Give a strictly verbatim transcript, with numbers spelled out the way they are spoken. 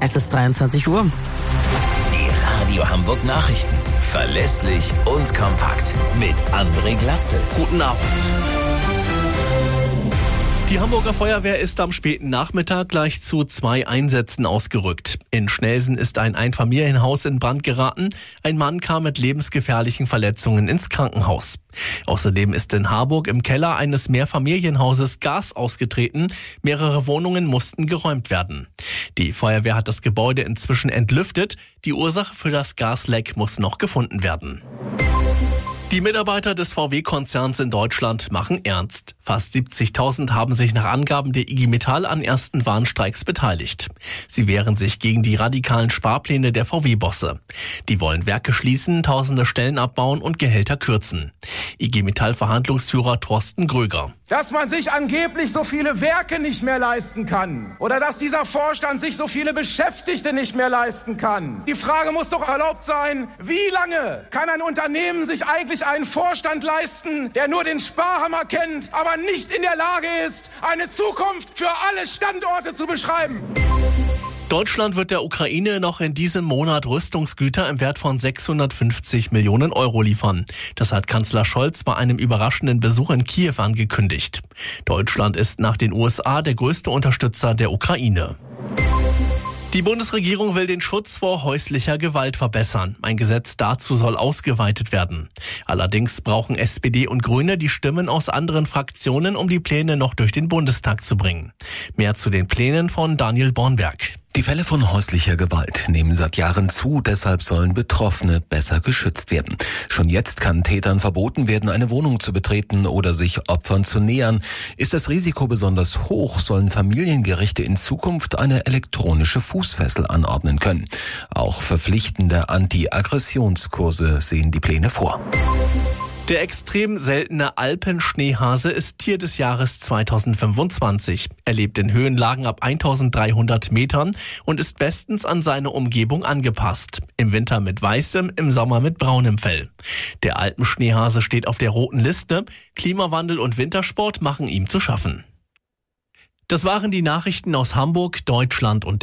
Es ist dreiundzwanzig Uhr. Die Radio Hamburg Nachrichten. Verlässlich und kompakt. Mit André Glatzel. Guten Abend. Die Hamburger Feuerwehr ist am späten Nachmittag gleich zu zwei Einsätzen ausgerückt. In Schnelsen ist ein Einfamilienhaus in Brand geraten. Ein Mann kam mit lebensgefährlichen Verletzungen ins Krankenhaus. Außerdem ist in Harburg im Keller eines Mehrfamilienhauses Gas ausgetreten. Mehrere Wohnungen mussten geräumt werden. Die Feuerwehr hat das Gebäude inzwischen entlüftet. Die Ursache für das Gasleck muss noch gefunden werden. Die Mitarbeiter des V W-Konzerns in Deutschland machen ernst. Fast siebzigtausend haben sich nach Angaben der I G Metall an ersten Warnstreiks beteiligt. Sie wehren sich gegen die radikalen Sparpläne der V W-Bosse. Die wollen Werke schließen, tausende Stellen abbauen und Gehälter kürzen. I G Metall-Verhandlungsführer Thorsten Gröger. Dass man sich angeblich so viele Werke nicht mehr leisten kann oder dass dieser Vorstand sich so viele Beschäftigte nicht mehr leisten kann. Die Frage muss doch erlaubt sein, wie lange kann ein Unternehmen sich eigentlich einen Vorstand leisten, der nur den Sparhammer kennt, aber nicht in der Lage ist, eine Zukunft für alle Standorte zu beschreiben? Deutschland wird der Ukraine noch in diesem Monat Rüstungsgüter im Wert von sechshundertfünfzig Millionen Euro liefern. Das hat Kanzler Scholz bei einem überraschenden Besuch in Kiew angekündigt. Deutschland ist nach den U S A der größte Unterstützer der Ukraine. Die Bundesregierung will den Schutz vor häuslicher Gewalt verbessern. Ein Gesetz dazu soll ausgeweitet werden. Allerdings brauchen S P D und Grüne die Stimmen aus anderen Fraktionen, um die Pläne noch durch den Bundestag zu bringen. Mehr zu den Plänen von Daniel Bornberg. Die Fälle von häuslicher Gewalt nehmen seit Jahren zu, deshalb sollen Betroffene besser geschützt werden. Schon jetzt kann Tätern verboten werden, eine Wohnung zu betreten oder sich Opfern zu nähern. Ist das Risiko besonders hoch, sollen Familiengerichte in Zukunft eine elektronische Fußfessel anordnen können. Auch verpflichtende Anti-Aggressionskurse sehen die Pläne vor. Der extrem seltene Alpenschneehase ist Tier des Jahres zweitausendfünfundzwanzig. Er lebt in Höhenlagen ab eintausenddreihundert Metern und ist bestens an seine Umgebung angepasst. Im Winter mit weißem, im Sommer mit braunem Fell. Der Alpenschneehase steht auf der roten Liste. Klimawandel und Wintersport machen ihm zu schaffen. Das waren die Nachrichten aus Hamburg, Deutschland und